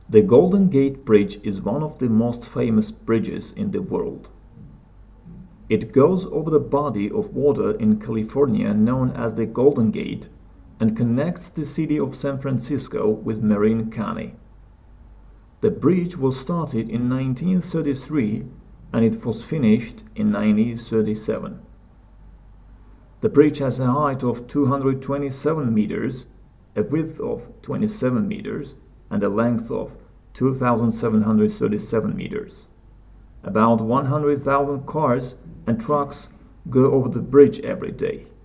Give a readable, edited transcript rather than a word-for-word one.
The Golden Gate Bridge is one of the most famous bridges in the world. It goes over the body of water in California known as the Golden Gate and connects the city of San Francisco with Marin County. The bridge was started in 1933 and it was finished in 1937. The bridge has a height of 227 meters, a width of 27 meters, and a length of 2,737 meters. About 100,000 cars and trucks go over the bridge every day.